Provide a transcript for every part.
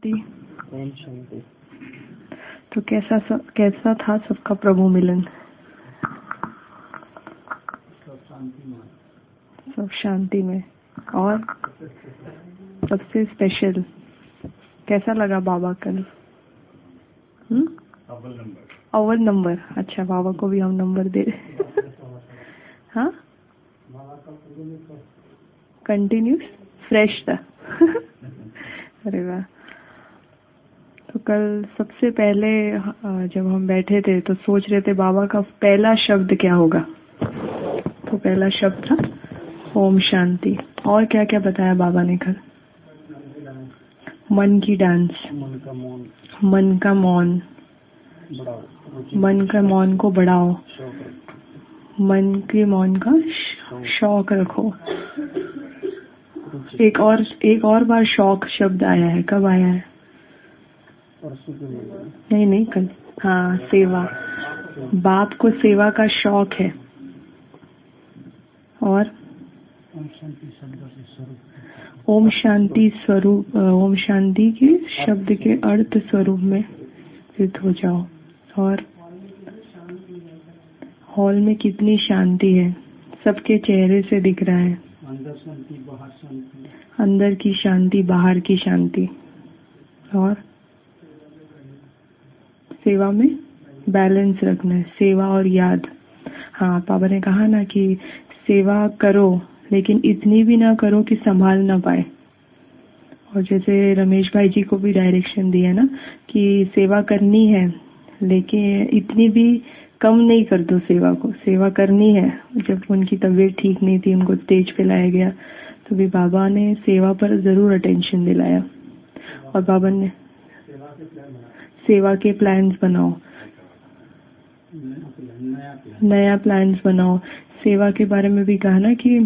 शांति। ओम शांति। तो कैसा था सबका प्रभु मिलन? सब शांति में। और सबसे स्पेशल कैसा लगा बाबा कल? अव्वल नंबर। अच्छा, बाबा को भी हम नंबर दे हाँ, कंटिन्यूस फ्रेश था अरे वाह। तो कल सबसे पहले जब हम बैठे थे तो सोच रहे थे बाबा का पहला शब्द क्या होगा। तो पहला शब्द था ओम शांति। और क्या क्या बताया बाबा ने कल? मन की डांस, मन का मौन, मन का मौन को बढ़ाओ, मन के मौन का शौक रखो। एक और बार शौक शब्द आया है। कब आया है? नहीं कल। हाँ, सेवा। बाप को सेवा का शौक है। और ओम शांति स्वरूप, ओम शांति के शब्द के अर्थ स्वरूप में स्थित हो जाओ। और हॉल में कितनी शांति है, सबके चेहरे से दिख रहा है। अंदर शांति, बाहर शांति, अंदर की शांति, बाहर की शांति। और सेवा में बैलेंस रखना है, सेवा और याद। हाँ, पापा ने कहा ना कि सेवा करो लेकिन इतनी भी ना करो कि संभाल ना पाए। और जैसे रमेश भाई जी को भी डायरेक्शन दिया ना कि सेवा करनी है लेकिन इतनी भी कम नहीं कर दो सेवा को। सेवा करनी है। जब उनकी तबीयत ठीक नहीं थी, उनको स्टेज पे लाया गया तो भी बाबा ने सेवा पर जरूर अटेंशन दिलाया। और बाबा ने सेवा के प्लान्स बनाओ, नया प्लान्स बनाओ। सेवा के बारे में भी कहा ना कि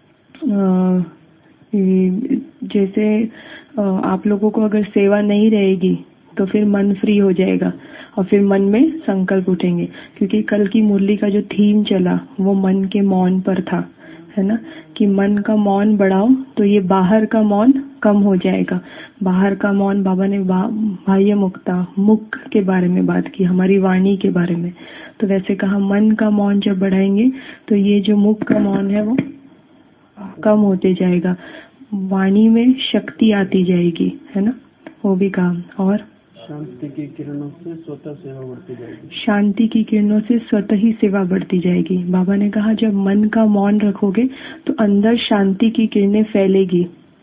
जैसे आप लोगों को अगर सेवा नहीं रहेगी तो फिर मन फ्री हो जाएगा और फिर मन में संकल्प उठेंगे। क्योंकि कल की मुरली का जो थीम चला वो मन के मौन पर था, है ना, कि मन का मौन बढ़ाओ तो ये बाहर का मौन कम हो जाएगा। बाहर का मौन, बाबा ने बाह्य मुक्ता, मुख के बारे में बात की, हमारी वाणी के बारे में। तो वैसे कहा मन का मौन जब बढ़ाएंगे तो ये जो मुख का मौन है वो कम होते जाएगा, वाणी में शक्ति आती जाएगी, है ना, वो भी कहा। और शांति की किरणों से स्वतः सेवा बढ़ती जाएगी। शांति की किरणों से स्वतः ही सेवा बढ़ती जाएगी। बाबा ने कहा जब मन का मौन रखोगे तो अंदर शांति की किरणें फैलेगी।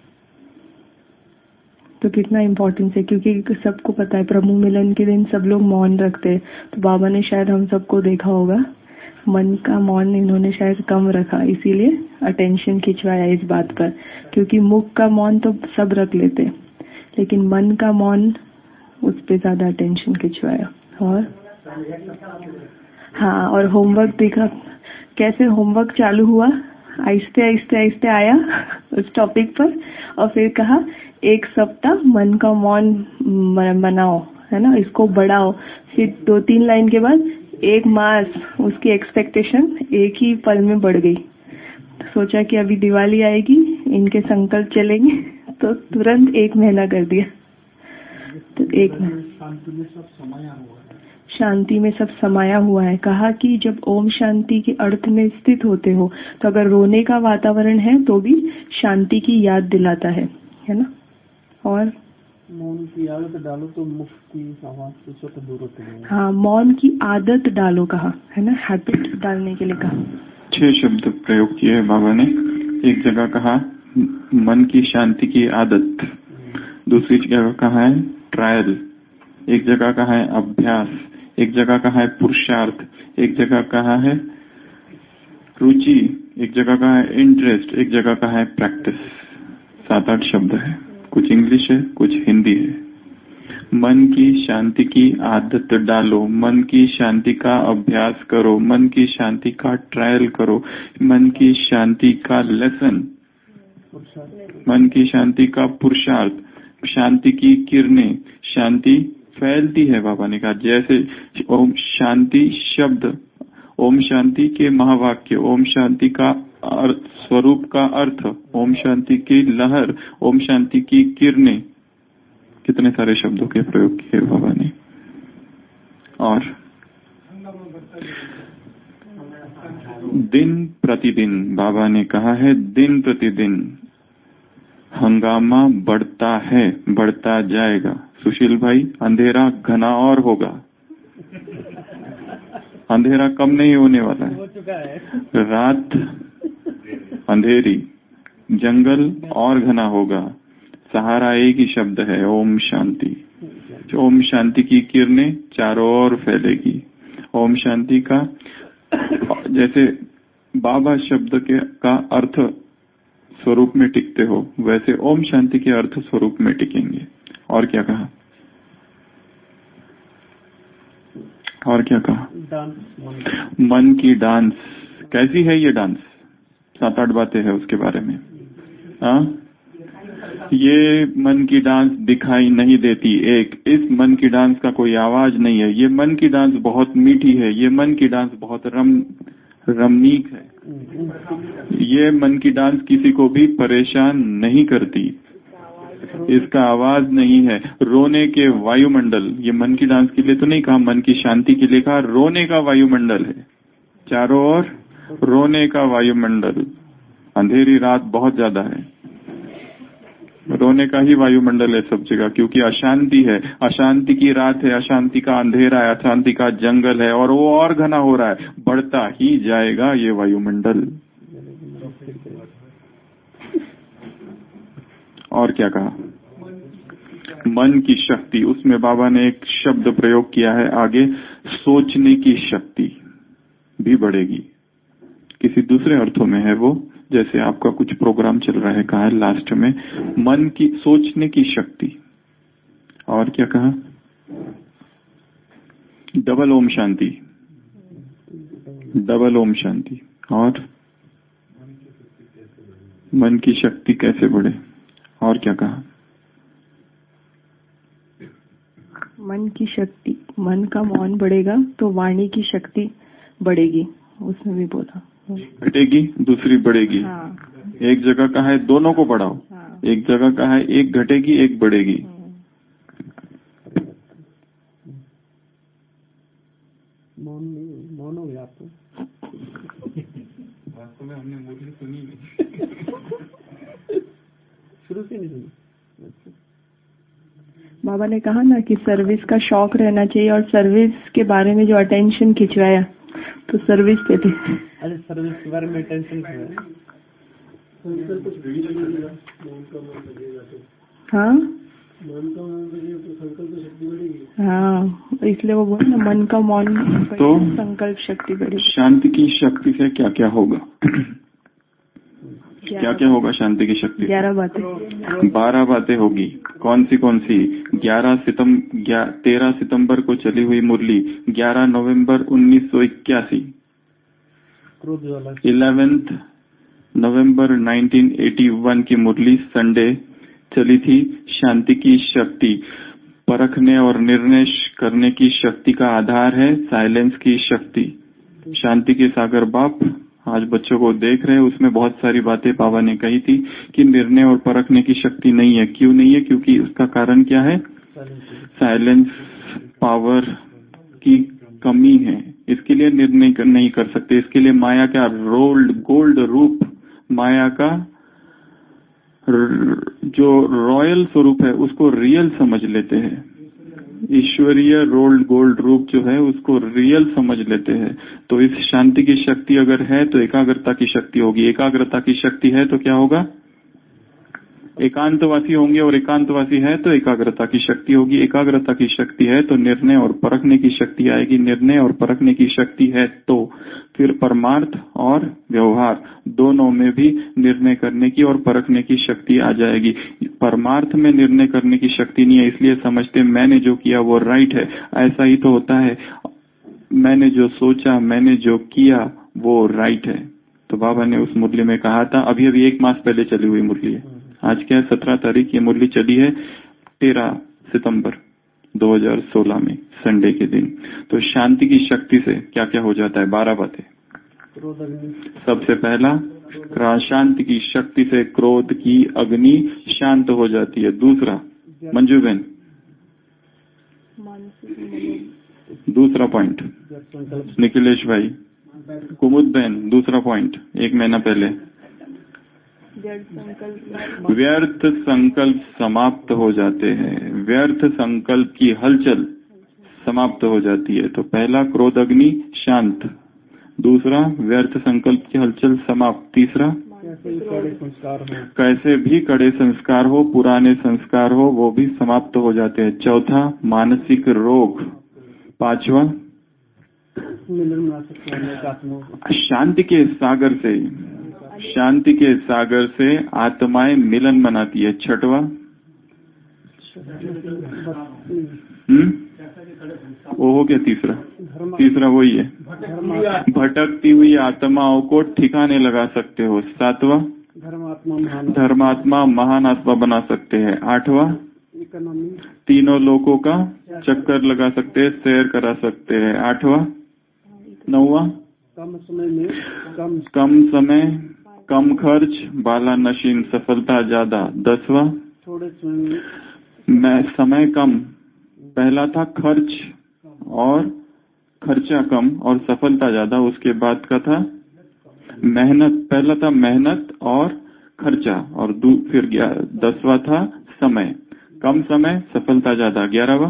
तो कितना इम्पोर्टेंस है, क्योंकि सबको पता है प्रभु मिलन के दिन सब लोग मौन रखते हैं। तो बाबा ने शायद हम सबको देखा होगा मन का मौन इन्होंने शायद कम रखा, इसीलिए अटेंशन खिंचवाया इस बात पर। क्योंकि मुख का मौन तो सब रख लेते लेकिन मन का मौन उस पे ज्यादा अटेंशन खिंचवाया। और हाँ, और होमवर्क देखा कैसे होमवर्क चालू हुआ, आहिस्ते आहिस्ते आहिस्ते आया उस टॉपिक पर। और फिर कहा 1 सप्ताह मन का मौन बनाओ, है ना, इसको बढ़ाओ। फिर 2-3 लाइन के बाद 1 मास, उसकी एक्सपेक्टेशन एक ही पल में बढ़ गई। तो सोचा कि अभी दिवाली आएगी, इनके संकल्प चलेंगे, तो तुरंत 1 महीना कर दिया। तो 1 महीना शांति में सब समाया हुआ है। कहा कि जब ओम शांति के अर्थ में स्थित होते हो तो अगर रोने का वातावरण है तो भी शांति की याद दिलाता है ना। और मौन की आदत डालो तो मुख की आवाज से स्वतः दूर होते हैं। हाँ, मौन की आदत डालो कहा, है ना, हैबिट डालने के लिए कहा। 6 शब्द प्रयोग किए बाबा ने। एक जगह कहा मन की शांति की आदत, दूसरी जगह कहा है ट्रायल, एक जगह कहा है अभ्यास, एक जगह कहा है पुरुषार्थ, एक जगह कहा है रुचि, एक जगह कहा है इंटरेस्ट, एक जगह कहा है प्रैक्टिस। 7-8 शब्द है, कुछ इंग्लिश है कुछ हिंदी है। मन की शांति की आदत डालो, मन की शांति का अभ्यास करो, मन की शांति का ट्रायल करो, मन की शांति का लेसन, मन की शांति का पुरुषार्थ, शांति की किरणें, शांति फैलती है। बाबा ने कहा जैसे ओम शांति शब्द, ओम शांति के महावाक्य, ओम शांति का स्वरूप का अर्थ, ओम शांति की लहर, ओम शांति की किरणें कितने सारे शब्दों के प्रयोग किए बाबा ने। और दिन प्रतिदिन, बाबा ने कहा है दिन प्रतिदिन हंगामा बढ़ता है, बढ़ता जाएगा। सुशील भाई, अंधेरा घना और होगा, अंधेरा कम नहीं होने वाला है। रात अंधेरी, जंगल और घना होगा। सहारा एक ही शब्द है, ओम शांति। ओम शांति की किरणें चारों ओर फैलेगी। ओम शांति का, जैसे बाबा शब्द का अर्थ स्वरूप में टिकते हो, वैसे ओम शांति के अर्थ स्वरूप में टिकेंगे। और क्या कहा? और क्या कहा? मन की डांस। कैसी है ये डांस? 7-8 बातें हैं उसके बारे में। ये मन की डांस दिखाई नहीं देती। इस मन की डांस का कोई आवाज नहीं है। ये मन की डांस बहुत मीठी है। ये मन की डांस बहुत रमणीक है। ये मन की डांस किसी को भी परेशान नहीं करती। इसका आवाज नहीं है। रोने के वायुमंडल, ये मन की डांस के लिए तो नहीं कहा, मन की शांति के लिए कहा। रोने का वायुमंडल है, चारों ओर रोने का वायुमंडल। अंधेरी रात बहुत ज्यादा है, रोने का ही वायुमंडल है सब जगह, क्योंकि अशांति है। अशांति की रात है, अशांति का अंधेरा है, अशांति का जंगल है, और वो और घना हो रहा है। बढ़ता ही जाएगा ये वायुमंडल। और क्या कहा? मन की शक्ति, उसमें बाबा ने एक शब्द प्रयोग किया है आगे, सोचने की शक्ति भी बढ़ेगी। किसी दूसरे अर्थों में है वो, जैसे आपका कुछ प्रोग्राम चल रहा है, कहा है लास्ट में, मन की सोचने की शक्ति। और क्या कहा? डबल ओम शांति, डबल ओम शांति। और मन की शक्ति कैसे बढ़े? और क्या कहा? मन की शक्ति, मन का मौन बढ़ेगा तो वाणी की शक्ति बढ़ेगी, उसमें भी बोला। घटेगी, दूसरी बढ़ेगी। हाँ। एक जगह कहा है दोनों को बढ़ाओ। हाँ। एक जगह कहा है एक घटेगी एक बढ़ेगी। मौन हो गया आपको। वास्तव में हमने मुरली सुनी नहीं, शुरू से नहीं सुनी। बाबा ने कहा ना कि सर्विस का शौक रहना चाहिए, और सर्विस के बारे में जो अटेंशन खिंचवाया तो सर्विस पे थे। अरे सर्विस के बारे में अटेंशन खिंचवाया। हाँ हाँ, इसलिए वो बोले ना, मन का मौन तो संकल्प शक्ति बढ़ेगी। शांति की शक्ति से क्या क्या होगा? क्या क्या होगा शांति की शक्ति? 11 बातें। 12 बातें होगी। कौन सी? 13 सितंबर को चली हुई मुरली, 11 नवंबर 1981, 11 नवंबर 1981 की मुरली संडे चली थी। शांति की शक्ति, परखने और निर्णय करने की शक्ति का आधार है साइलेंस की शक्ति। शांति के सागर बाप आज बच्चों को देख रहे हैं, उसमें बहुत सारी बातें बाबा ने कही थी कि निर्णय और परखने की शक्ति नहीं है। क्यों नहीं है? क्योंकि उसका कारण क्या है? साइलेंस पावर की कमी है। इसके लिए निर्णय नहीं कर सकते। इसके लिए माया का गोल्ड रूप, माया का जो रॉयल स्वरूप है उसको रियल समझ लेते हैं। ईश्वरीय गोल्ड रूप जो है उसको रियल समझ लेते हैं। तो इस शांति की शक्ति अगर है तो एकाग्रता की शक्ति होगी। एकाग्रता की शक्ति है तो क्या होगा? एकांतवासी होंगे, और एकांतवासी है तो एकाग्रता की शक्ति होगी। एकाग्रता की शक्ति है तो निर्णय और परखने की शक्ति आएगी। निर्णय और परखने की शक्ति है तो फिर परमार्थ और व्यवहार दोनों में भी निर्णय करने की और परखने की शक्ति आ जाएगी। परमार्थ में निर्णय करने की शक्ति नहीं है, इसलिए समझते मैंने जो किया वो राइट है। ऐसा ही तो होता है, मैंने जो सोचा, मैंने जो किया वो राइट है। तो बाबा ने उस मुरली में कहा था, अभी 1 मास पहले चली हुई मुरली है। आज क्या है? 17 तारीख। ये मुरली चली है 13 सितंबर 2016 में, संडे के दिन। तो शांति की शक्ति से क्या क्या हो जाता है? 12 बातें। सबसे पहला, शांति की शक्ति से क्रोध की अग्नि शांत हो जाती है। दूसरा, मंजू बहन दूसरा पॉइंट निखिलेश भाई, कुमुद बहन, दूसरा पॉइंट 1 महीना पहले, व्यर्थ संकल्प समाप्त हो जाते हैं। व्यर्थ संकल्प की हलचल समाप्त हो जाती है। तो पहला क्रोध अग्नि शांत, दूसरा व्यर्थ संकल्प की हलचल समाप्त, तीसरा कैसे भी कड़े संस्कार हो, पुराने संस्कार हो, वो भी समाप्त हो जाते हैं। चौथा मानसिक रोग, पांचवा शांति के सागर से आत्माएं मिलन बनाती है। छठवा वो हो गया। तीसरा वही है, भटकती हुई आत्माओं को ठिकाने लगा सकते हो। सातवां धर्मात्मा महान आत्मा बना सकते हैं। आठवां तीनों लोगों का चक्कर लगा सकते हैं, सैर करा सकते हैं। आठवां नौवां कम समय कम खर्च, बाला नशीन, सफलता ज्यादा। 10वां समय कम, पहला था खर्च और खर्चा कम और सफलता ज्यादा। उसके बाद का था मेहनत, पहला था मेहनत और खर्चा, और फिर 10वां था समय कम, समय सफलता ज्यादा। 11वां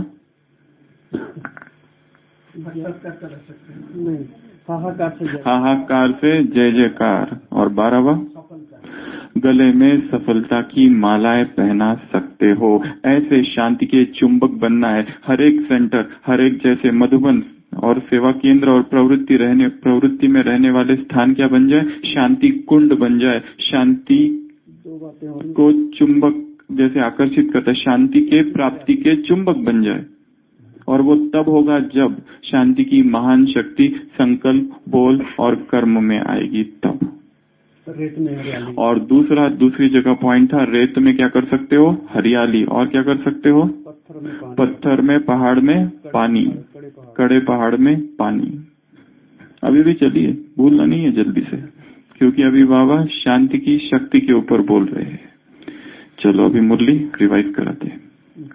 हाहाकार से जय जयकार, और 12वां गले में सफलता की मालाएं पहना सकते हो। ऐसे शांति के चुंबक बनना है। हर एक सेंटर, हर एक जैसे मधुबन और सेवा केंद्र और प्रवृत्ति में रहने वाले स्थान क्या बन जाए? शांति कुंड बन जाए। शांति को चुंबक जैसे आकर्षित करता है, शांति के प्राप्ति के चुंबक बन जाए। और वो तब होगा जब शांति की महान शक्ति संकल्प, बोल और कर्म में आएगी, तब। और दूसरी जगह पॉइंट था, रेत में क्या कर सकते हो? हरियाली। और क्या कर सकते हो? पत्थर में, पहाड़ में पानी, कड़े पहाड़ में पानी। अभी भी चलिए, भूलना नहीं है जल्दी से, क्योंकि अभी बाबा शांति की शक्ति के ऊपर बोल रहे हैं। चलो अभी मुरली रिवाइज कराते हैं।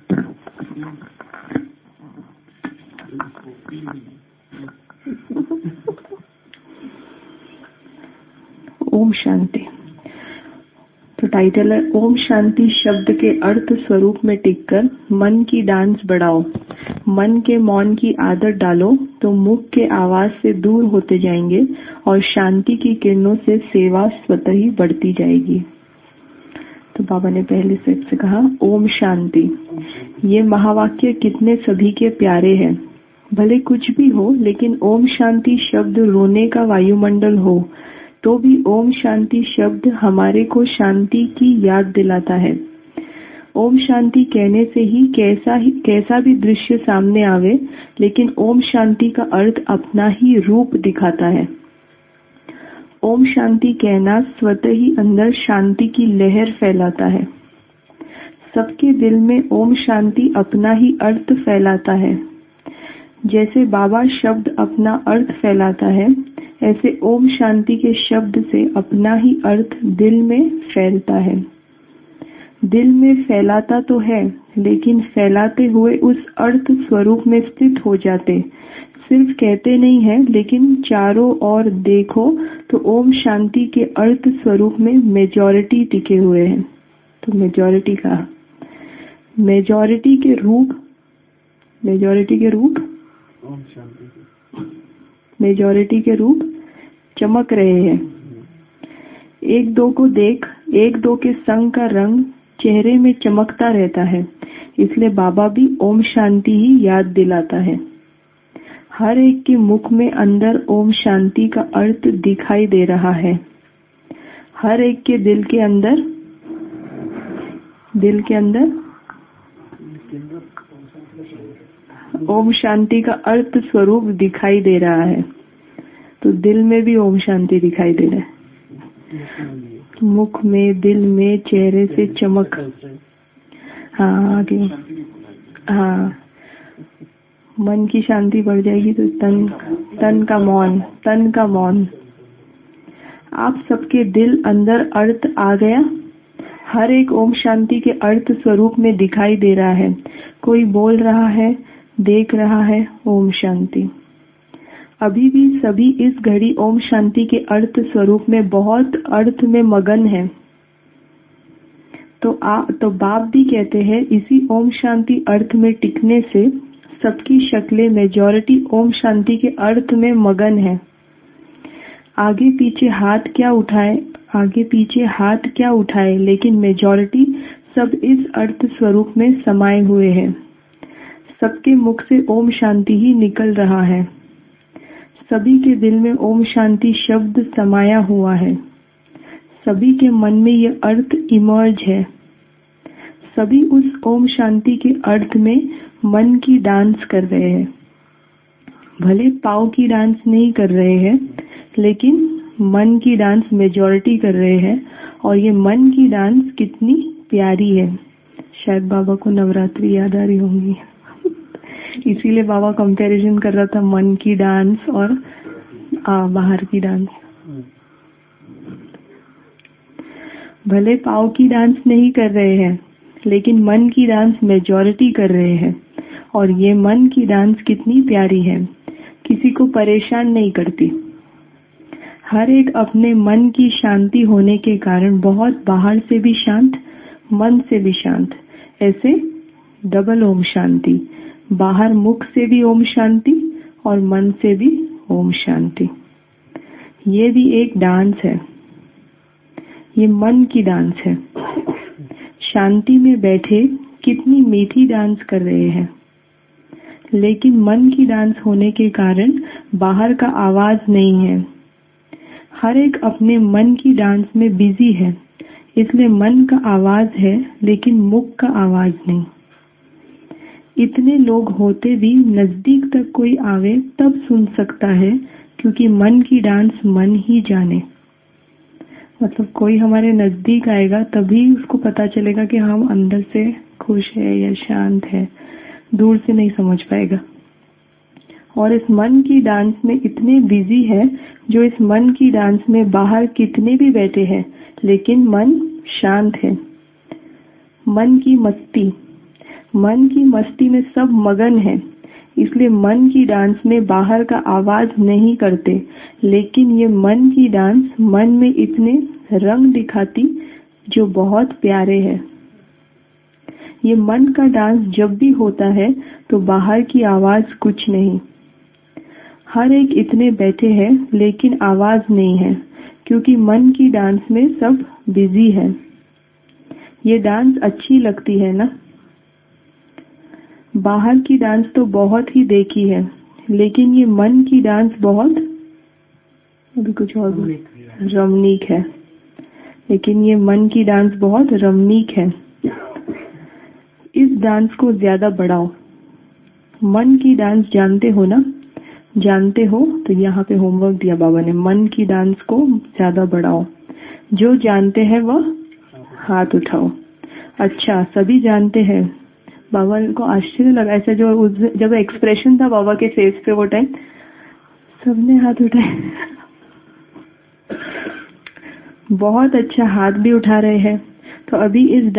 ओम शांति। तो टाइटल है ओम शांति शब्द के अर्थ स्वरूप में टिककर मन की डांस बढ़ाओ। मन के मौन की आदत डालो तो मुख के आवाज से दूर होते जाएंगे और शांति की किरणों से सेवा स्वतः ही बढ़ती जाएगी। तो बाबा ने पहले सेट से कहा ओम शांति। ये महावाक्य कितने सभी के प्यारे हैं। भले कुछ भी हो, लेकिन ओम शांति शब्द रोने का वायुमंडल हो तो भी ओम शांति शब्द हमारे को शांति की याद दिलाता है। ओम शांति कहने से ही कैसा भी दृश्य सामने आवे, लेकिन ओम शांति का अर्थ अपना ही रूप दिखाता है। ओम शांति कहना स्वतः ही अंदर शांति की लहर फैलाता है। सबके दिल में ओम शांति अपना ही अर्थ फैलाता है। जैसे बाबा शब्द अपना अर्थ फैलाता है, ऐसे ओम शांति के शब्द से अपना ही अर्थ दिल में फैलता है। दिल में फैलाता तो है, लेकिन फैलाते हुए उस अर्थ स्वरूप में स्थित हो जाते। सिर्फ कहते नहीं है, लेकिन चारों ओर देखो तो ओम शांति के अर्थ स्वरूप में मेजॉरिटी टिके हुए हैं। तो मेजॉरिटी का मेजॉरिटी के रूप मेजॉरिटी के रूप चमक रहे हैं। एक दो को देख, एक दो के संग का रंग चेहरे में चमकता रहता है। इसलिए बाबा भी ओम शांति ही याद दिलाता है। हर एक के मुख में अंदर ओम शांति का अर्थ दिखाई दे रहा है। हर एक के दिल के अंदर ओम शांति का अर्थ स्वरूप दिखाई दे रहा है। तो दिल में भी ओम शांति दिखाई दे रहा है। मुख में, दिल में, चेहरे से चमक। हाँ आगे, हाँ मन की शांति बढ़ जाएगी तो तन का मौन। आप सबके दिल अंदर अर्थ आ गया। हर एक ओम शांति के अर्थ स्वरूप में दिखाई दे रहा है। कोई बोल रहा है, देख रहा है ओम शांति। अभी भी सभी इस घड़ी ओम शांति के अर्थ स्वरूप में बहुत अर्थ में मगन है। तो बाप भी कहते हैं इसी ओम शांति अर्थ में टिकने से सबकी शक्लें मेजॉरिटी ओम शांति के अर्थ में मगन है। आगे पीछे हाथ क्या उठाए लेकिन मेजॉरिटी सब इस अर्थ स्वरूप में समाये हुए हैं। सबके मुख से ओम शांति ही निकल रहा है। सभी के दिल में ओम शांति शब्द समाया हुआ है। सभी के मन में यह अर्थ इमर्ज है। सभी उस ओम शांति के अर्थ में मन की डांस कर रहे हैं। भले पाँव की डांस नहीं कर रहे हैं लेकिन मन की डांस मेजॉरिटी कर रहे हैं। और ये मन की डांस कितनी प्यारी है। शायद बाबा को नवरात्रि याद आ रही होंगी इसीलिए बाबा कंपैरिजन कर रहा था मन की डांस और बाहर की डांस। भले पाँव की डांस नहीं कर रहे हैं लेकिन मन की डांस मेजॉरिटी कर रहे हैं। और ये मन की डांस कितनी प्यारी है, किसी को परेशान नहीं करती। हर एक अपने मन की शांति होने के कारण बहुत बाहर से भी शांत, मन से भी शांत। ऐसे डबल ओम शांति, बाहर मुख से भी ओम शांति और मन से भी ओम शांति। ये भी एक डांस है। ये मन की डांस है। शांति में बैठे कितनी मीठी डांस कर रहे हैं लेकिन मन की डांस होने के कारण बाहर का आवाज नहीं है। हर एक अपने मन की डांस में बिजी है, इसलिए मन का आवाज है लेकिन मुख का आवाज नहीं। इतने लोग होते भी नजदीक तक कोई आवे तब सुन सकता है क्योंकि मन की डांस मन ही जाने। मतलब कोई हमारे नजदीक आएगा तभी उसको पता चलेगा कि हम अंदर से खुश है या शांत है, दूर से नहीं समझ पाएगा। और इस मन की डांस में इतने बिजी है जो इस मन की डांस में बाहर कितने भी बैठे हैं लेकिन मन शांत है। मन की मस्ती में सब मगन है, इसलिए मन की डांस में बाहर का आवाज नहीं करते लेकिन ये मन की डांस मन में इतने रंग दिखाती जो बहुत प्यारे हैं। ये मन का डांस जब भी होता है तो बाहर की आवाज कुछ नहीं। हर एक इतने बैठे हैं लेकिन आवाज नहीं है क्योंकि मन की डांस में सब बिजी है। ये डांस अच्छी लगती है ना। बाहर की डांस तो बहुत ही देखी है लेकिन ये मन की डांस बहुत अभी कुछ और रमणीक है। लेकिन ये मन की डांस बहुत रमणीक है। इस डांस को ज्यादा बढ़ाओ। मन की डांस जानते हो ना? जानते हो तो यहाँ पे होमवर्क दिया बाबा ने, मन की डांस को ज्यादा बढ़ाओ। जो जानते हैं वह हाथ उठाओ। अच्छा, सभी जानते हैं। बाबा को आश्चर्य लगा, ऐसा जो जब एक्सप्रेशन था बाबा के फेस पे वो टाइम सबने हाथ उठाए बहुत अच्छा, हाथ भी उठा रहे हैं। तो अभी इस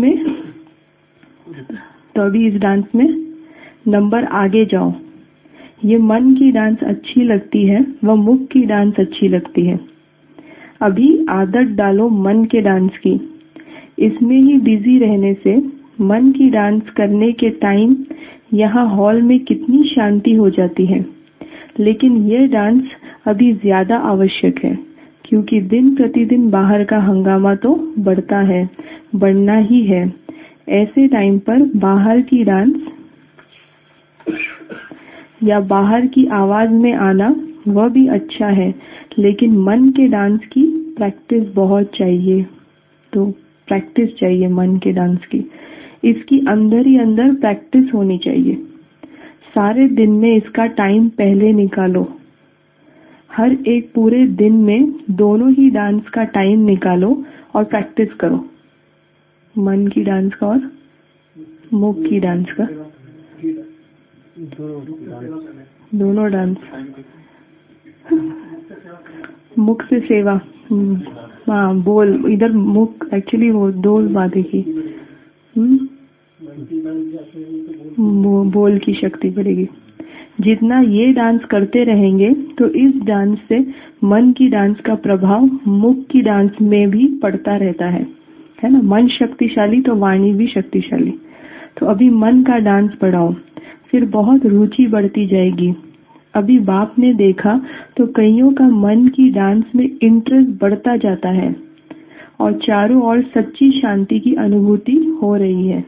डांस में नंबर आगे जाओ। ये मन की डांस अच्छी लगती है, वह मुख की डांस अच्छी लगती है। अभी आदत डालो मन के डांस की। इसमें ही बिजी रहने से मन की डांस करने के टाइम यहाँ हॉल में कितनी शांति हो जाती है। लेकिन यह डांस अभी ज्यादा आवश्यक है क्योंकि दिन प्रतिदिन बाहर का हंगामा तो बढ़ता है, बढ़ना ही है। ऐसे टाइम पर बाहर की डांस या बाहर की आवाज में आना वह भी अच्छा है लेकिन मन के डांस की प्रैक्टिस बहुत चाहिए। तो प्रैक्टिस चाहिए मन के डांस की। इसकी अंदर ही अंदर प्रैक्टिस होनी चाहिए। सारे दिन में इसका टाइम पहले निकालो। हर एक पूरे दिन में दोनों ही डांस का टाइम निकालो और प्रैक्टिस करो, मन की डांस का और मुख की डांस का, दोनों डांस। मुख से सेवा, हाँ बोल, इधर मुख एक्चुअली वो दो बातें की। बोल की शक्ति बढ़ेगी। जितना ये डांस करते रहेंगे तो इस डांस से मन की डांस का प्रभाव मुख की डांस में भी पड़ता रहता है ना। मन शक्तिशाली तो वाणी भी शक्तिशाली। तो अभी मन का डांस बढ़ाओ, फिर बहुत रुचि बढ़ती जाएगी। अभी बाप ने देखा तो कईयों का मन की डांस में इंटरेस्ट बढ़ता जाता है और चारों ओर सच्ची शांति की अनुभूति हो रही है।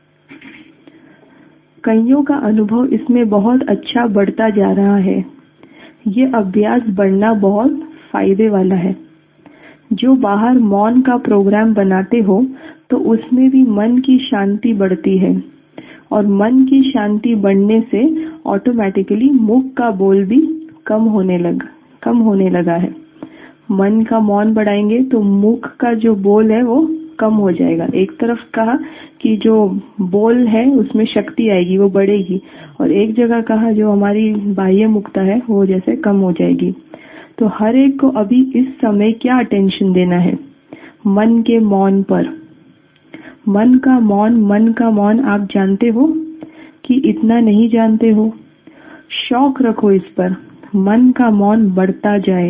कईयों का अनुभव इसमें बहुत अच्छा बढ़ता जा रहा है। ये अभ्यास बढ़ना बहुत फायदे वाला है। जो बाहर मौन का प्रोग्राम बनाते हो तो उसमें भी मन की शांति बढ़ती है और मन की शांति बढ़ने से ऑटोमेटिकली मुख का बोल भी कम होने लगा है। मन का मौन बढ़ाएंगे तो मुख का जो बोल है वो कम हो जाएगा। एक तरफ कहा कि जो बोल है उसमें शक्ति आएगी, वो बढ़ेगी, और एक जगह कहा जो हमारी बाह्य मुक्ता है वो जैसे कम हो जाएगी। तो हर एक को अभी इस समय क्या अटेंशन देना है? मन के मौन पर। मन का मौन आप जानते हो कि इतना नहीं जानते हो? शौक रखो इस पर। मन का मौन बढ़ता जाए।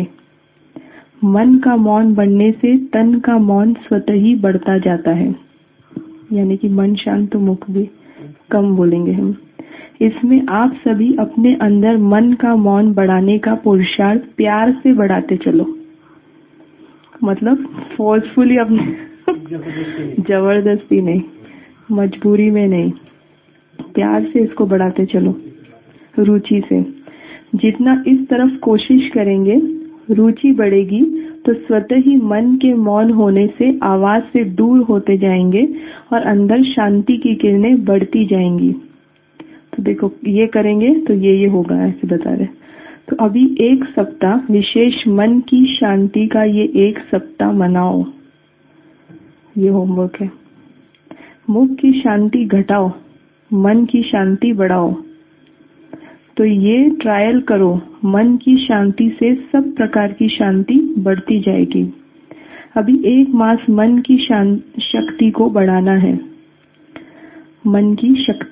मन का मौन बढ़ने से तन का मौन स्वतः ही बढ़ता जाता है, यानी कि मन शांत तो मुख भी कम बोलेंगे हम। इसमें आप सभी अपने अंदर मन का मौन बढ़ाने का पुरुषार्थ प्यार से बढ़ाते चलो, मतलब फोर्सफुली अपने जबरदस्ती नहीं, मजबूरी में नहीं, प्यार से इसको बढ़ाते चलो, रुचि से। जितना इस तरफ कोशिश करेंगे, रुचि बढ़ेगी, तो स्वतः ही मन के मौन होने से आवाज से दूर होते जाएंगे और अंदर शांति की किरणें बढ़ती जाएंगी। तो देखो ये करेंगे तो ये होगा, ऐसे बता रहे। तो अभी एक सप्ताह विशेष मन की शांति का ये एक सप्ताह मनाओ, ये होमवर्क है। मुख की शांति घटाओ, मन की शांति बढ़ाओ। तो ये ट्रायल करो, मन की शांति से सब प्रकार की शांति बढ़ती जाएगी। अभी 1 मास मन की शक्ति को बढ़ाना है। मन की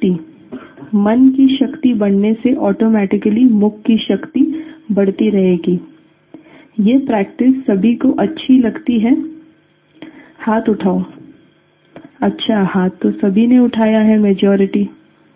शक्ति बढ़ने से ऑटोमेटिकली मुख की शक्ति बढ़ती रहेगी। ये प्रैक्टिस सभी को अच्छी लगती है? हाथ उठाओ। अच्छा, हाथ तो सभी ने उठाया है, मेजॉरिटी।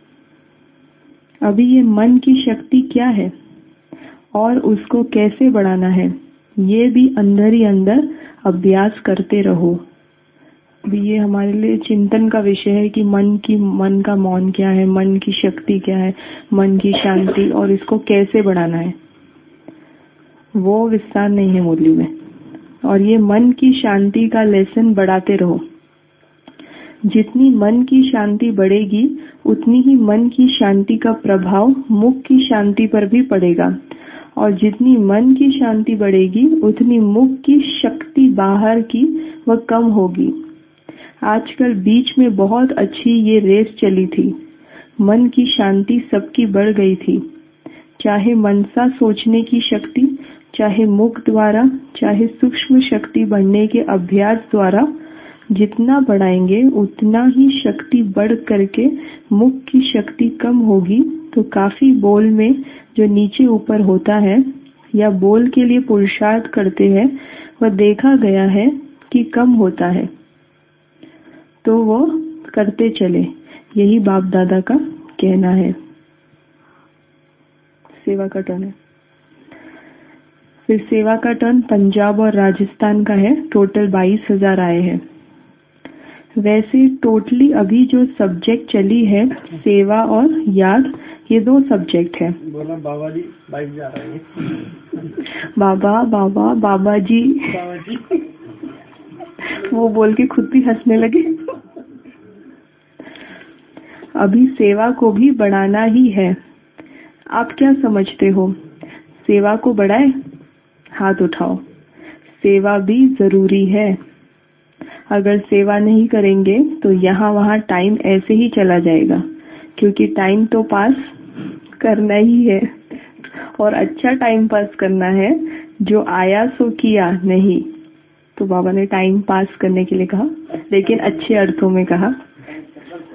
अभी ये मन की शक्ति क्या है और उसको कैसे बढ़ाना है, ये भी अंदर ही अंदर अभ्यास करते रहो। अभी ये हमारे लिए चिंतन का विषय है कि मन का मौन क्या है, मन की शक्ति क्या है, मन की शांति, और इसको कैसे बढ़ाना है। वो विस्तार नहीं है मुरली में। और ये मन की शांति का लेसन बढ़ाते रहो। जितनी मन की शांति बढ़ेगी उतनी ही मन की शांति का प्रभाव मुख की शांति पर भी पड़ेगा, और जितनी मन की शांति बढ़ेगी उतनी मुख की शक्ति बाहर की वह कम होगी। आजकल बीच में बहुत अच्छी ये रेस चली थी, मन की शांति सबकी बढ़ गई थी, चाहे मनसा सोचने की शक्ति, चाहे मुख द्वारा, चाहे सूक्ष्म शक्ति बढ़ने के अभ्यास द्वारा। जितना बढ़ाएंगे उतना ही शक्ति बढ़ करके मुख की शक्ति कम होगी। तो काफी बोल में जो नीचे ऊपर होता है या बोल के लिए पुरुषार्थ करते हैं, वह देखा गया है कि कम होता है। तो वो करते चले, यही बाप दादा का कहना है। सेवा का टर्न है। फिर सेवा का टर्न पंजाब और राजस्थान का है। टोटल 22,000 आए हैं। वैसे टोटली अभी जो सब्जेक्ट चली है सेवा और याद, ये 2 सब्जेक्ट है। बोला बाबा जी बाइक जा रहे हैं। बाबा जी वो बोल के खुद भी हंसने लगे। अभी सेवा को भी बढ़ाना ही है। आप क्या समझते हो, सेवा को बढ़ाए? हाथ उठाओ। सेवा भी जरूरी है। अगर सेवा नहीं करेंगे तो यहाँ वहाँ टाइम ऐसे ही चला जाएगा, क्योंकि टाइम तो पास करना ही है, और अच्छा टाइम पास करना है, जो आया सो किया नहीं। तो बाबा ने टाइम पास करने के लिए कहा, लेकिन अच्छे अर्थों में कहा।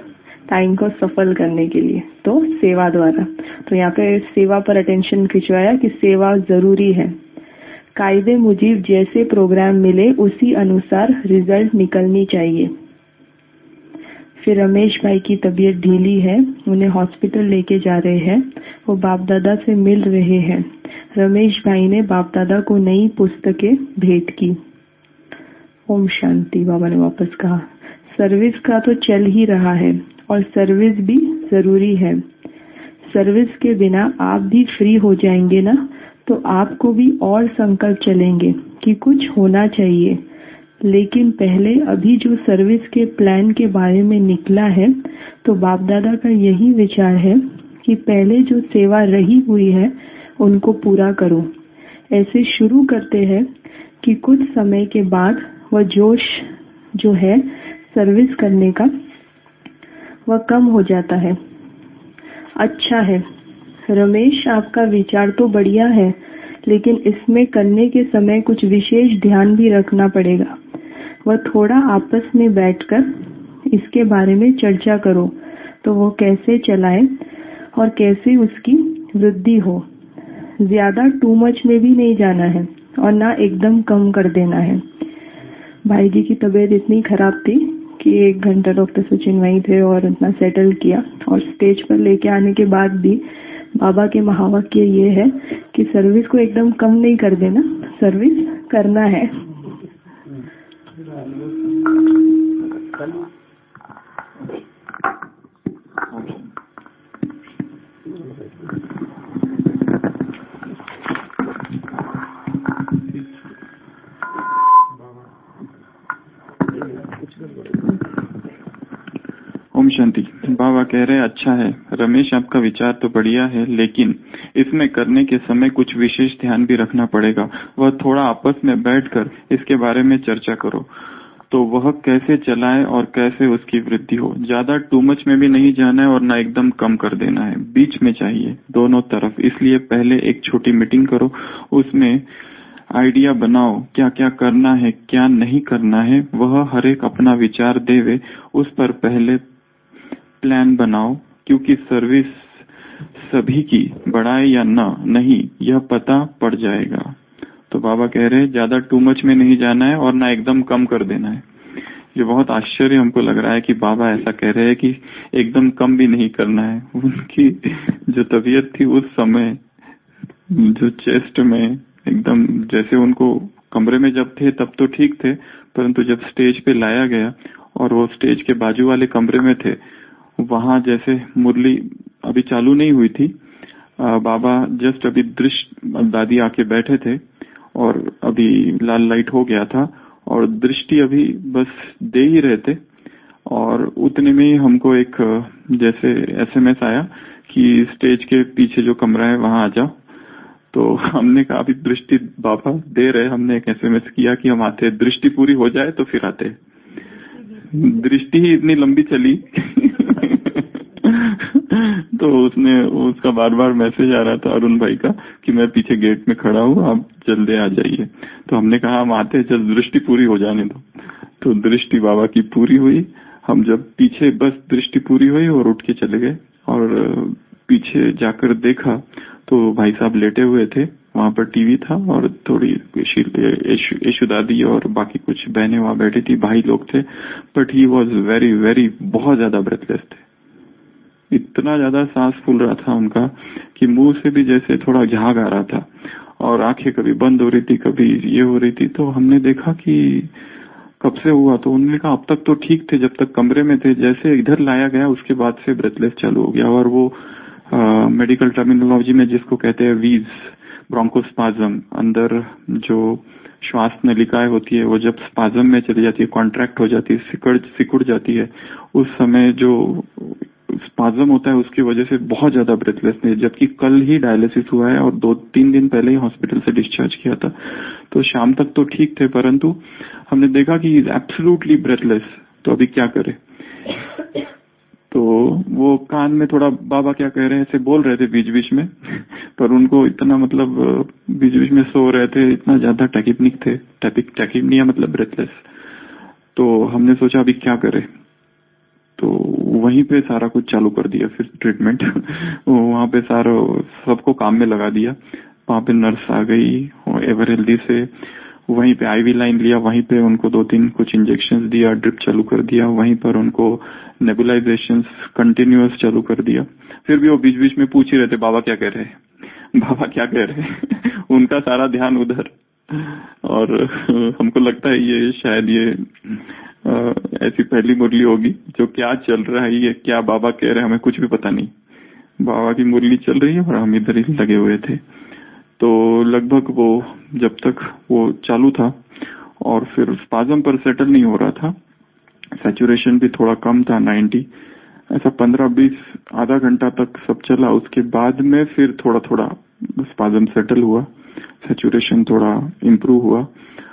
टाइम को सफल करने के लिए, तो सेवा द्वारा। तो यहाँ पे सेवा पर अटेंशन खिंचवाया कि सेवा जरूरी है। कायदे मुजीब जैसे प्रोग्राम मिले उसी अनुसार रिजल्ट निकलनी चाहिए। फिर रमेश भाई की तबीयत ढीली है, उन्हें हॉस्पिटल लेके जा रहे हैं। वो बाप दादा से मिल रहे हैं। रमेश भाई ने बाप दादा को नई पुस्तकें भेंट की। ओम शांति। बाबा ने वापस कहा, सर्विस का तो चल ही रहा है और सर्विस भी जरूरी है। सर्विस के बिना आप भी फ्री हो जाएंगे ना, तो आपको भी और संकल्प चलेंगे कि कुछ होना चाहिए। लेकिन पहले अभी जो सर्विस के प्लान के बारे में निकला है, तो बाप दादा का यही विचार है कि पहले जो सेवा रही हुई है उनको पूरा करो। ऐसे शुरू करते हैं कि कुछ समय के बाद वह जोश जो है सर्विस करने का वह कम हो जाता है। अच्छा है रमेश, आपका विचार तो बढ़िया है, लेकिन इसमें करने के समय कुछ विशेष ध्यान भी रखना पड़ेगा। वह थोड़ा आपस में बैठकर इसके बारे में चर्चा करो, तो वो कैसे चलाए और कैसे उसकी वृद्धि हो। ज्यादा टू मच में भी नहीं जाना है और ना एकदम कम कर देना है। भाई जी की तबीयत इतनी खराब थी कि 1 घंटा डॉक्टर सचिन वहीं थे और इतना सेटल किया, और स्टेज पर लेके आने के बाद भी बाबा के महावाक्य ये है कि सर्विस को एकदम कम नहीं कर देना, सर्विस करना है। ओम शांति। बाबा कह रहे हैं, अच्छा है रमेश, आपका विचार तो बढ़िया है, लेकिन इसमें करने के समय कुछ विशेष ध्यान भी रखना पड़ेगा। वह थोड़ा आपस में बैठकर इसके बारे में चर्चा करो, तो वह कैसे चलाए और कैसे उसकी वृद्धि हो। ज्यादा टू मच में भी नहीं जाना है और ना एकदम कम कर देना है, बीच में चाहिए दोनों तरफ। इसलिए पहले एक छोटी मीटिंग करो, उसमें आइडिया बनाओ क्या क्या करना है क्या नहीं करना है। वह हर एक अपना विचार देवे, उस पर पहले प्लान बनाओ, क्योंकि सर्विस सभी की बढ़ाए या ना नहीं यह पता पड़ जाएगा। तो बाबा कह रहे हैं ज्यादा टू मच में नहीं जाना है और ना एकदम कम कर देना है। ये बहुत आश्चर्य हमको लग रहा है कि बाबा ऐसा कह रहे हैं कि एकदम कम भी नहीं करना है। उनकी जो तबीयत थी उस समय, जो चेस्ट में एकदम, जैसे उनको कमरे में जब थे तब तो ठीक थे, परंतु जब स्टेज पे लाया गया और वो स्टेज के बाजू वाले कमरे में थे, वहां जैसे मुरली अभी चालू नहीं हुई थी, बाबा जस्ट अभी दादी आके बैठे थे और अभी लाल लाइट हो गया था और दृष्टि अभी बस दे ही रहे थे, और उतने में ही हमको एक जैसे एसएमएस आया कि स्टेज के पीछे जो कमरा है वहां आ जाओ। तो हमने कहा अभी दृष्टि बाबा दे रहे, हमने एक एसएमएस किया कि हम आते, दृष्टि पूरी हो जाए तो फिर आते। दृष्टि ही इतनी लंबी चली तो उसका बार बार मैसेज आ रहा था अरुण भाई का कि मैं पीछे गेट में खड़ा हूँ, आप जल्दी आ जाइए। तो हमने कहा हम आते, जल्द दृष्टि पूरी हो जाने दो। तो दृष्टि बाबा की पूरी हुई। हम जब पीछे बस दृष्टि पूरी हुई और उठ के चले गए, और पीछे जाकर देखा तो भाई साहब लेटे हुए थे, वहां पर टीवी था और थोड़ी यशु दादी और बाकी कुछ बहनें वहां बैठी थी, भाई लोग थे, but he was very very बहुत ज्यादा ब्रेथलेस थे। इतना ज्यादा सांस फूल रहा था उनका कि मुंह से भी जैसे थोड़ा झाग आ रहा था और आंखें कभी बंद हो रही थी कभी ये हो रही थी। तो हमने देखा कि कब से हुआ, तो उन्होंने कहा अब तक तो ठीक थे जब तक कमरे में थे, जैसे इधर लाया गया उसके बाद से ब्रेथलेस चालू हो गया। और वो मेडिकल टर्मिनोलॉजी में जिसको कहते हैं वीज, ब्रोंकोस्पाज्म, अंदर जो श्वास नलिकाएं होती है वो जब स्पाज्म में चली जाती है, कॉन्ट्रैक्ट हो जाती है, सिकुड़ जाती है, उस समय जो स्पाज्म होता है उसकी वजह से बहुत ज्यादा ब्रेथलेसनेस। जबकि कल ही डायलिसिस हुआ है और 2-3 दिन पहले ही हॉस्पिटल से डिस्चार्ज किया था, तो शाम तक तो ठीक थे, परंतु हमने देखा कि इज एब्सोल्युटली ब्रेथलेस। तो अभी क्या करें? तो वो कान में थोड़ा बाबा क्या कह रहे हैं ऐसे बोल रहे थे बीच बीच में पर उनको इतना मतलब बीच बीच में सो रहे थे, इतना ज्यादा टैकिपनिक थे, टैकिपनिया मतलब ब्रेथलेस। तो हमने सोचा अभी क्या करें, तो वहीं पे सारा कुछ चालू कर दिया फिर ट्रीटमेंट। वहाँ पे सारा सबको काम में लगा दिया। वहाँ पे नर्स आ गई एवर हेल्दी से, वहीं पे आईवी लाइन लिया, वहीं पे उनको 2-3 कुछ इंजेक्शंस दिया, ड्रिप चालू कर दिया, वहीं पर उनको नेबुलाइजेशंस कंटिन्यूअस चालू कर दिया। फिर भी वो बीच बीच में पूछ ही रहे थे बाबा क्या कह रहे हैं, बाबा क्या कह रहे हैं। उनका सारा ध्यान उधर। और हमको लगता है ये शायद ये ऐसी पहली मुरली होगी जो क्या चल रहा है, ये क्या बाबा कह रहे हैं, हमें कुछ भी पता नहीं। बाबा की मुरली चल रही है और हम इधर ही लगे हुए थे। तो लगभग वो जब तक वो चालू था और फिर स्पाज्म पर सेटल नहीं हो रहा था, सैचुरेशन भी थोड़ा कम था 90, ऐसा 15-20 आधा घंटा तक सब चला। उसके बाद में फिर थोड़ा थोड़ा स्पाज्म सेटल हुआ, सैचुरेशन थोड़ा इम्प्रूव हुआ।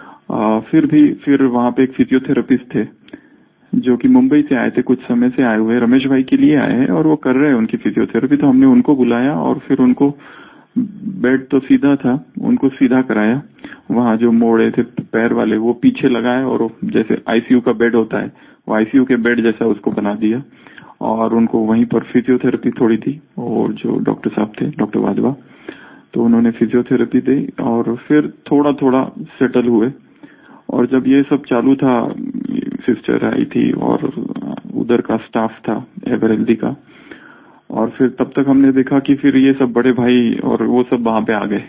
फिर वहाँ पे एक फिजियोथेरेपिस्ट थे जो कि मुंबई से आए थे, कुछ समय से आए हुए, रमेश भाई के लिए आए हैं और वो कर रहे हैं उनकी फिजियोथेरेपी। तो हमने उनको बुलाया और फिर उनको बेड तो सीधा था, उनको सीधा कराया। वहाँ जो मोड़े थे पैर वाले वो पीछे लगाए और जैसे आईसीयू का बेड होता है वो आईसीयू के बेड जैसा उसको बना दिया और उनको वहीं पर फिजियोथेरेपी थोड़ी दी। और जो डॉक्टर साहब थे, डॉक्टर वाधवा, तो उन्होंने फिजियोथेरेपी दी और फिर थोड़ा थोड़ा सेटल हुए। और जब ये सब चालू था, सिस्टर आई थी और उधर का स्टाफ था एवर हेल्दी का, और फिर तब तक हमने देखा कि फिर ये सब बड़े भाई और वो सब वहां पे आ गए।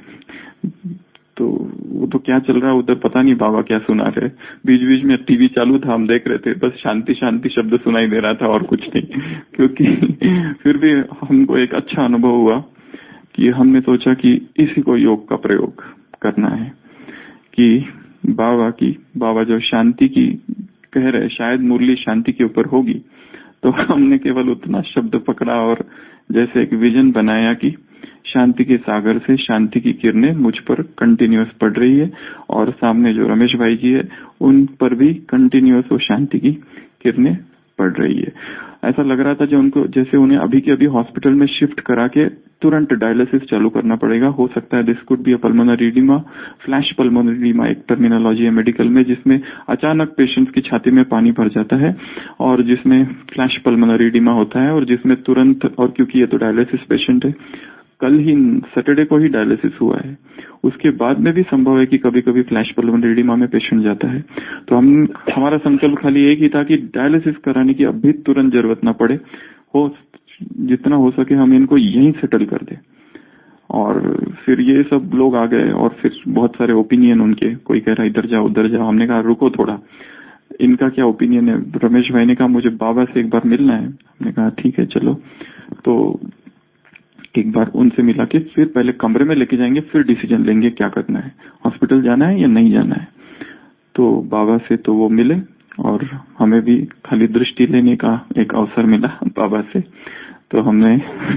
तो वो तो क्या चल रहा है उधर पता नहीं, बाबा क्या सुना रहे। बीच बीच में टीवी चालू था, हम देख रहे थे, बस शांति शांति शब्द सुनाई दे रहा था और कुछ नहीं। क्योंकि फिर भी हमको एक अच्छा अनुभव हुआ कि हमने सोचा कि इसी को योग का प्रयोग करना है कि बाबा जो शांति की कह रहे, शायद मुरली शांति के ऊपर होगी। तो हमने केवल उतना शब्द पकड़ा और जैसे एक विजन बनाया कि शांति के सागर से शांति की किरणें मुझ पर कंटिन्यूअस पड़ रही है और सामने जो रमेश भाई जी है उन पर भी कंटिन्यूअस वो शांति की किरणें पड़ रही है। ऐसा लग रहा था जो उनको जैसे उन्हें अभी के अभी हॉस्पिटल में शिफ्ट करा के तुरंत डायलिसिस चालू करना पड़ेगा। हो सकता है this could be a pulmonary edema, flash pulmonary edema एक टर्मिनोलॉजी है मेडिकल में, जिसमें अचानक पेशेंट की छाती में पानी भर जाता है और जिसमें फ्लैश पल्मोनरी एडिमा होता है और जिसमें तुरंत, और क्योंकि ये तो डायलिसिस पेशेंट है, कल ही सैटरडे को ही डायलिसिस हुआ है, उसके बाद में भी संभव है कि कभी कभी फ्लैश पल्मोनरी एडिमा में पेशेंट जाता है। तो हमारा संकल्प खाली एक ही था कि डायलिसिस कराने की अभी तुरंत जरूरत ना पड़े, हो जितना हो सके हम इनको यहीं सेटल कर दे। और फिर ये सब लोग आ गए और फिर बहुत सारे ओपिनियन उनके, कोई कह रहा इधर जाओ उधर जाओ। हमने कहा रुको थोड़ा, इनका क्या ओपिनियन है। रमेश भाई ने कहा मुझे बाबा से एक बार मिलना है। हमने कहा ठीक है चलो। तो एक बार उनसे मिला के फिर पहले कमरे में लेके जाएंगे, फिर डिसीजन लेंगे क्या करना है, हॉस्पिटल जाना है या नहीं जाना है। तो बाबा से तो वो मिले और हमें भी खाली दृष्टि लेने का एक अवसर मिला बाबा से। तो हमने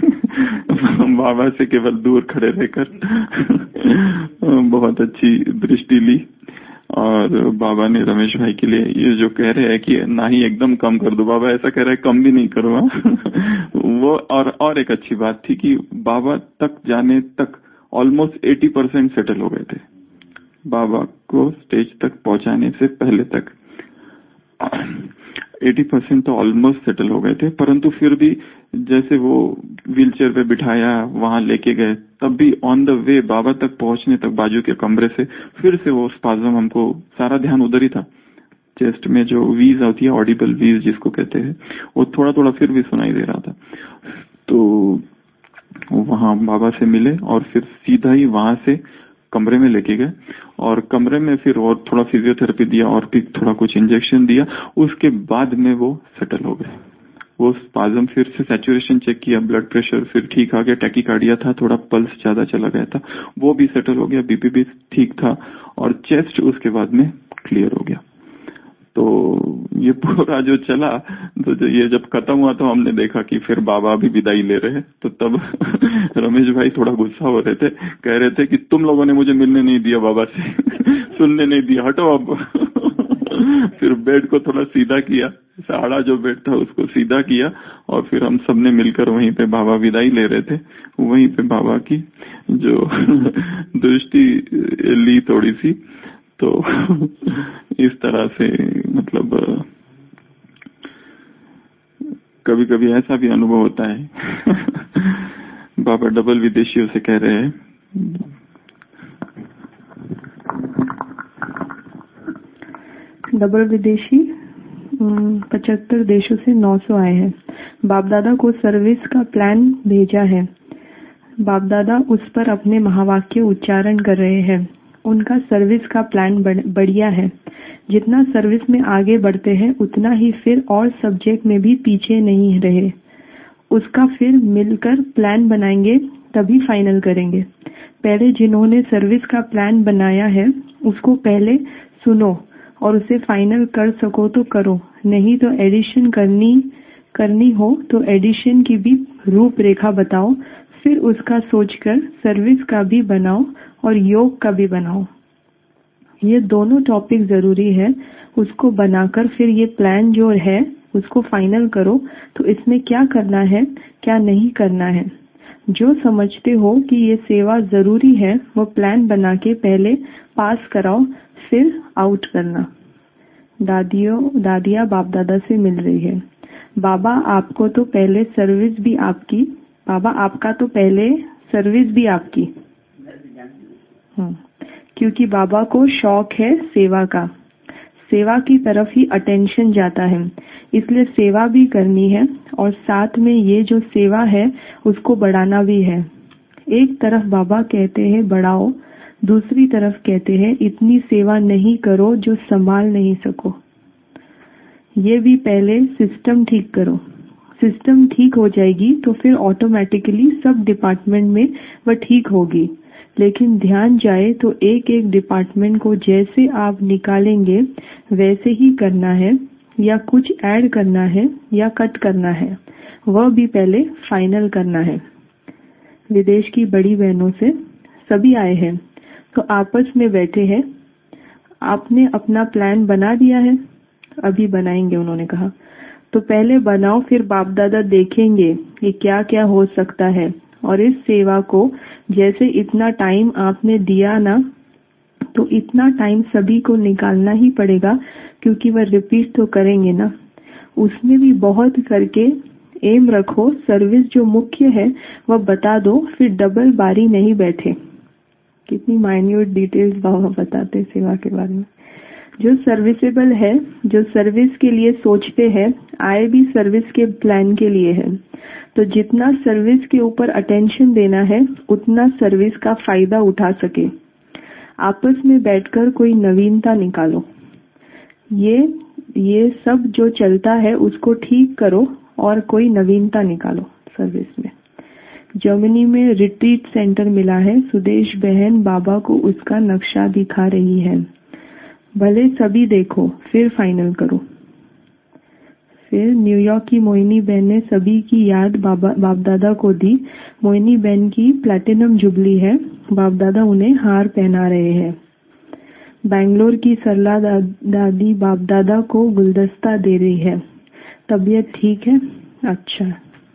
बाबा से केवल दूर खड़े रहकर बहुत अच्छी दृष्टि ली। और बाबा ने रमेश भाई के लिए ये जो कह रहे हैं कि ना ही एकदम कम कर दो, बाबा ऐसा कह रहे हैं कम भी नहीं करो। वो और एक अच्छी बात थी कि बाबा तक जाने तक ऑलमोस्ट 80% सेटल हो गए थे। बाबा को स्टेज तक पहुंचाने से पहले तक 80% तो ऑलमोस्ट सेटल हो गए थे, परंतु फिर भी जैसे वो व्हीलचेयर पे बिठाया वहां लेके गए, तब भी ऑन द वे बाबा तक पहुंचने तक बाजू के कमरे से फिर से वो स्पाज्म, हमको सारा ध्यान उधर ही था। चेस्ट में जो वीज होती है, ऑडिबल वीज जिसको कहते हैं, वो थोड़ा थोड़ा फिर भी सुनाई दे रहा था। तो वहां बाबा से मिले और फिर सीधा ही वहां से कमरे में लेके गए और कमरे में फिर और थोड़ा फिजियोथेरेपी दिया और फिर थोड़ा कुछ इंजेक्शन दिया। उसके बाद में वो सेटल हो गए। वो स्पाज्म, फिर से सैचुरेशन चेक किया, ब्लड प्रेशर फिर ठीक आ गया, टैकीकार्डिया था, थोड़ा पल्स ज्यादा चला गया था, वो भी सेटल हो गया, बीपी भी ठीक था और चेस्ट उसके बाद में क्लियर हो गया। तो ये पूरा जो चला, तो ये जब खत्म हुआ तो हमने देखा कि फिर बाबा भी विदाई ले रहे हैं। तो तब रमेश भाई थोड़ा गुस्सा हो रहे थे, कह रहे थे कि तुम लोगों ने मुझे मिलने नहीं दिया बाबा से, सुनने नहीं दिया, हटो अब। फिर बेड को थोड़ा सीधा किया, आड़ा जो बेड था उसको सीधा किया और फिर हम सबने मिलकर वहीं पे बाबा विदाई ले रहे थे, वहीं पे बाबा की जो दृष्टि ली थोड़ी सी। तो इस तरह से मतलब कभी कभी ऐसा भी अनुभव होता है बाबा डबल विदेशियों से कह रहे हैं, डबल विदेशी 75 देशों से 900 आए हैं। बाप दादा को सर्विस का प्लान भेजा है। बाप दादा उस पर अपने महावाक्य उच्चारण कर रहे हैं। उनका सर्विस का प्लान बढ़िया है। जितना सर्विस में आगे बढ़ते हैं उतना ही फिर और सब्जेक्ट में भी पीछे नहीं रहे। उसका फिर मिलकर प्लान बनाएंगे तभी फाइनल करेंगे। पहले जिन्होंने सर्विस का प्लान बनाया है उसको पहले सुनो और उसे फाइनल कर सको तो करो, नहीं तो एडिशन करनी हो तो एडिशन की भी रूपरेखा बताओ, फिर उसका सोचकर सर्विस का भी बनाओ और योग का भी बनाओ। ये दोनों टॉपिक जरूरी है। उसको बनाकर फिर ये प्लान जो है उसको फाइनल करो तो इसमें क्या करना है क्या नहीं करना है। जो समझते हो कि ये सेवा जरूरी है वो प्लान बना के पहले पास कराओ, फिर आउट करना। दादिया बाप दादा से मिल रही है। बाबा आपको तो पहले सर्विस भी आपकी, बाबा आपका तो पहले सर्विस भी आपकी। क्योंकि बाबा को शौक है सेवा का, सेवा की तरफ ही अटेंशन जाता है, इसलिए सेवा भी करनी है और साथ में ये जो सेवा है उसको बढ़ाना भी है। एक तरफ बाबा कहते हैं बढ़ाओ, दूसरी तरफ कहते हैं इतनी सेवा नहीं करो जो संभाल नहीं सको। ये भी पहले सिस्टम ठीक करो। सिस्टम ठीक हो जाएगी तो फिर ऑटोमेटिकली सब डिपार्टमेंट में वह ठीक होगी। लेकिन ध्यान जाए तो एक एक डिपार्टमेंट को जैसे आप निकालेंगे वैसे ही करना है, या कुछ ऐड करना है या कट करना है, वह भी पहले फाइनल करना है। विदेश की बड़ी बहनों से सभी आए हैं तो आपस में बैठे हैं। आपने अपना प्लान बना दिया है? अभी बनाएंगे उन्होंने कहा। तो पहले बनाओ, फिर बाप दादा देखेंगे कि क्या क्या हो सकता है। और इस सेवा को जैसे इतना टाइम आपने दिया ना, तो इतना टाइम सभी को निकालना ही पड़ेगा, क्योंकि वह रिपीट तो करेंगे ना। उसमें भी बहुत करके एम रखो, सर्विस जो मुख्य है वह बता दो, फिर डबल बारी नहीं बैठे। कितनी माइन्यूट डिटेल्स बाबा बताते सेवा के बारे में। जो सर्विसेबल है, जो सर्विस के लिए सोचते हैं, आए भी सर्विस के प्लान के लिए है। तो जितना सर्विस के ऊपर अटेंशन देना है उतना सर्विस का फायदा उठा सके। आपस में बैठकर कोई नवीनता निकालो। ये सब जो चलता है उसको ठीक करो और कोई नवीनता निकालो सर्विस में। जर्मनी में रिट्रीट सेंटर मिला है। सुदेश बहन बाबा को उसका नक्शा दिखा रही है। भले सभी देखो फिर फाइनल करो। फिर न्यूयॉर्क की मोहिनी बहन ने सभी की याद बाप दादा को दी। मोहिनी बहन की प्लैटिनम जुबली है। बाप दादा उन्हें हार पहना रहे हैं। बैंगलोर की सरला दादी बाप दादा को गुलदस्ता दे रही है। तबीयत ठीक है? अच्छा।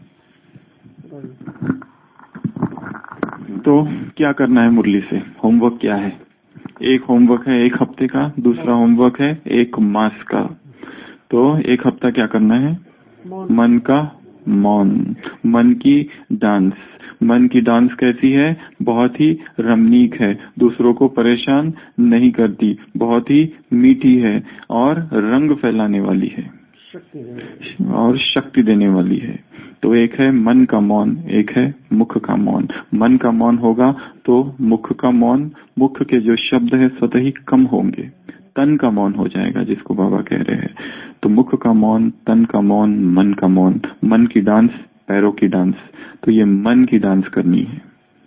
तो क्या करना है मुरली से? होमवर्क क्या है? एक होमवर्क है 1 हफ्ते का, दूसरा होमवर्क है 1 मास का। तो 1 हफ्ता क्या करना है? मन का मौन, मन की डांस। मन की डांस कैसी है? बहुत ही रमणीक है, दूसरों को परेशान नहीं करती, बहुत ही मीठी है और रंग फैलाने वाली है और शक्ति देने वाली है। तो एक है मन का मौन, एक है मुख का मौन। मन का मौन होगा तो मुख का मौन, मुख के जो शब्द है स्वतः ही कम होंगे। तन का मौन हो जाएगा जिसको बाबा कह रहे हैं। तो मुख का मौन, तन का मौन, मन का मौन। मन की डांस, पैरों की डांस। तो ये मन की डांस करनी है।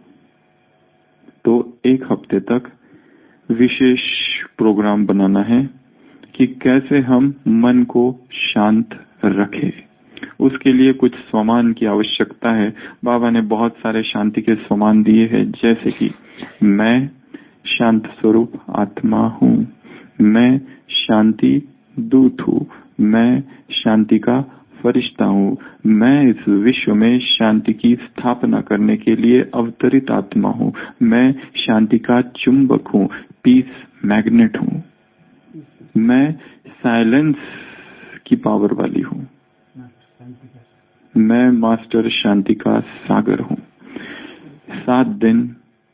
तो 1 हफ्ते तक विशेष प्रोग्राम बनाना है कि कैसे हम मन को शांत रखें। उसके लिए कुछ सामान की आवश्यकता है। बाबा ने बहुत सारे शांति के सामान दिए हैं, जैसे कि मैं शांत स्वरूप आत्मा हूँ, मैं शांति दूत हूँ, मैं शांति का फरिश्ता हूँ, मैं इस विश्व में शांति की स्थापना करने के लिए अवतरित आत्मा हूँ, मैं शांति का चुंबक हूँ, पीस मैग्नेट हूँ, मैं साइलेंस की पावर वाली हूँ। मैं मास्टर शांति का सागर हूँ। 7 दिन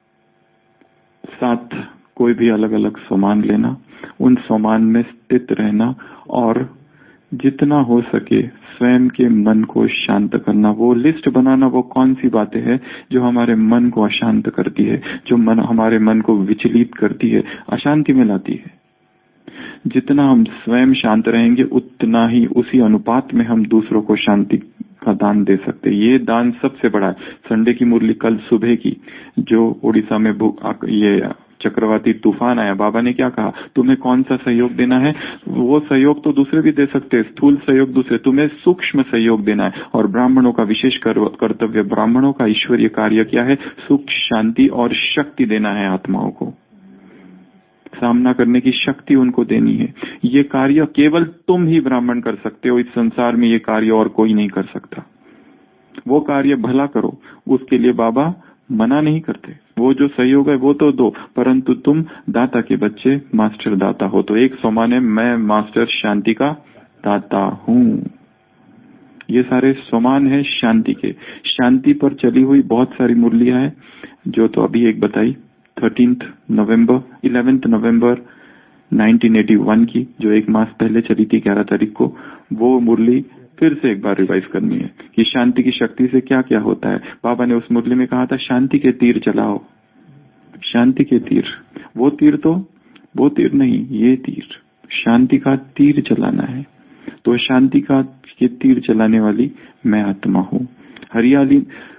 7 कोई भी अलग अलग सोमान लेना, उन सोमान में स्थित रहना और जितना हो सके स्वयं के मन को शांत करना। वो लिस्ट बनाना, वो कौन सी बातें हैं जो हमारे मन को अशांत करती है, जो हमारे मन को विचलित करती है, अशांति में लाती है। जितना हम स्वयं शांत रहेंगे उतना ही उसी अनुपात में हम दूसरों को शांति का दान दे सकते हैं। ये दान सबसे बड़ा है। संडे की मुरली कल सुबह की, जो उड़ीसा में ये चक्रवाती तूफान आया, बाबा ने क्या कहा, तुम्हें कौन सा सहयोग देना है? वो सहयोग तो दूसरे भी दे सकते हैं, स्थूल सहयोग दूसरे, तुम्हें सूक्ष्म सहयोग देना है। और ब्राह्मणों का विशेष कर्तव्य, ब्राह्मणों का ईश्वरीय कार्य क्या है? सुख, शांति और शक्ति देना है। आत्माओं को सामना करने की शक्ति उनको देनी है। ये कार्य केवल तुम ही ब्राह्मण कर सकते हो। इस संसार में ये कार्य और कोई नहीं कर सकता। वो कार्य भला करो, उसके लिए बाबा मना नहीं करते। वो जो सहयोग है वो तो दो, परंतु तुम दाता के बच्चे, मास्टर दाता हो। तो एक सोमान है, मैं मास्टर शांति का दाता हूँ। ये सारे सोमान है शांति के। शांति पर चली हुई बहुत सारी मुरलियां हैं, जो तो अभी एक बताई 11 नवंबर 1981 की, जो एक मास पहले चली थी 11 तारीख को। वो मुरली फिर से एक बार रिवाइज करनी है कि शांति की शक्ति से क्या क्या होता है। बाबा ने उस मुरली में कहा था, शांति के तीर चलाओ, शांति के तीर। वो तीर नहीं, ये तीर, शांति का तीर चलाना है। तो शांति का के तीर चलाने वाली मैं आत्मा हूँ। हरियाली,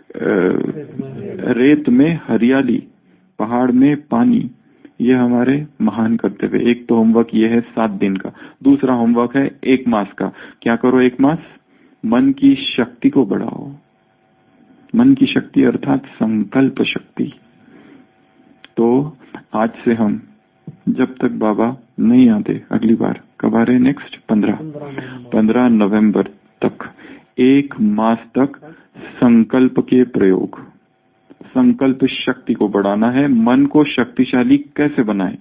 रेत में हरियाली, पहाड़ में पानी, ये हमारे महान कर्तव्य। एक तो होमवर्क ये है 7 दिन का। दूसरा होमवर्क है 1 मास का। क्या करो 1 मास? मन की शक्ति को बढ़ाओ। मन की शक्ति अर्थात संकल्प शक्ति। तो आज से हम, जब तक बाबा नहीं आते, अगली बार कब आ रहे? नेक्स्ट 15 नवंबर तक 1 मास तक संकल्प के प्रयोग, संकल्प शक्ति को बढ़ाना है। मन को शक्तिशाली कैसे बनाए?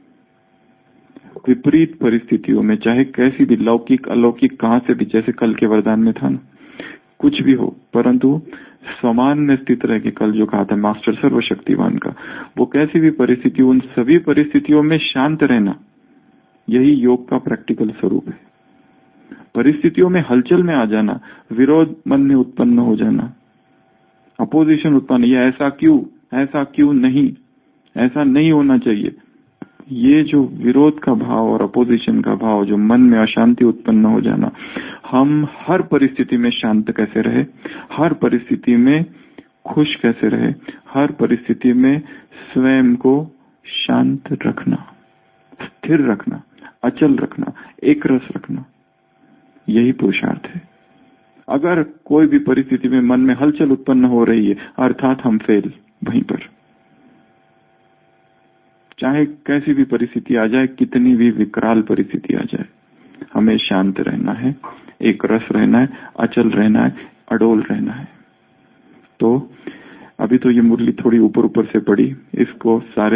विपरीत परिस्थितियों में, चाहे कैसी भी, लौकिक अलौकिक कहां से भी, जैसे कल के वरदान में था ना, कुछ भी हो, परंतु समान में स्थित रह के, कल जो कहा था मास्टर सर्वशक्तिवान का, वो कैसी भी परिस्थिति, उन सभी परिस्थितियों में शांत रहना, यही योग का प्रैक्टिकल स्वरूप है। परिस्थितियों में हलचल में आ जाना, विरोध मन में उत्पन्न हो जाना, अपोजिशन उत्पन्न, ये ऐसा क्यों नहीं, ऐसा नहीं होना चाहिए, ये जो विरोध का भाव और अपोजिशन का भाव, जो मन में अशांति उत्पन्न हो जाना। हम हर परिस्थिति में शांत कैसे रहे, हर परिस्थिति में खुश कैसे रहे, हर परिस्थिति में स्वयं को शांत रखना, स्थिर रखना, अचल रखना, एक रस रखना, यही पुरुषार्थ है। अगर कोई भी परिस्थिति में मन में हलचल उत्पन्न हो रही है, अर्थात हम फेल वहीं पर। चाहे कैसी भी परिस्थिति आ जाए, कितनी भी विकराल परिस्थिति आ जाए, हमें शांत रहना है, एक रस रहना है, अचल रहना है, अडोल रहना है। तो अभी तो ये मुरली थोड़ी ऊपर ऊपर से पड़ी, इसको सारे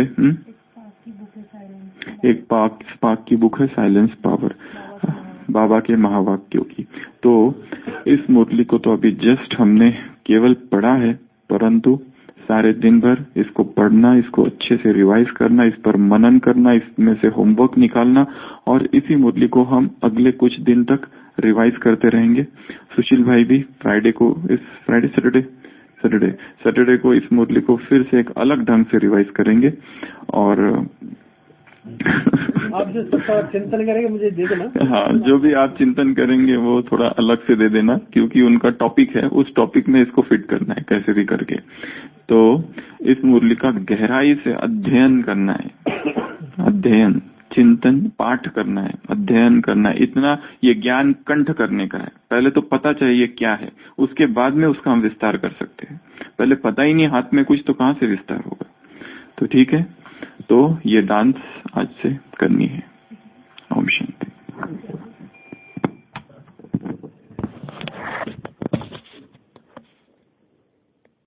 एक स्पार्क की बुक है, साइलेंस पावर, बाबा के महावाक्यों की। तो इस मुरली को तो अभी जस्ट हमने केवल पढ़ा है, परंतु सारे दिन भर इसको पढ़ना, इसको अच्छे से रिवाइज करना, इस पर मनन करना, इसमें से होमवर्क निकालना, और इसी मुरली को हम अगले कुछ दिन तक रिवाइज करते रहेंगे। सुशील भाई भी सैटरडे को इस मुरली को फिर से एक अलग ढंग से रिवाइज करेंगे। और आप जो चिंतन करेंगे मुझे दे देना। हाँ, जो भी आप चिंतन करेंगे वो थोड़ा अलग से दे देना, क्योंकि उनका टॉपिक है, उस टॉपिक में इसको फिट करना है कैसे भी करके। तो इस मुरली का गहराई से अध्ययन करना है, अध्ययन, चिंतन, पाठ करना है, अध्ययन करना है। इतना ये ज्ञान कंठ करने का है। पहले तो पता चाहिए क्या है, उसके बाद में उसका हम विस्तार कर सकते हैं। पहले पता ही नहीं हाथ में कुछ, तो कहाँ से विस्तार होगा। तो ठीक है, तो ये डांस आज से करनी है।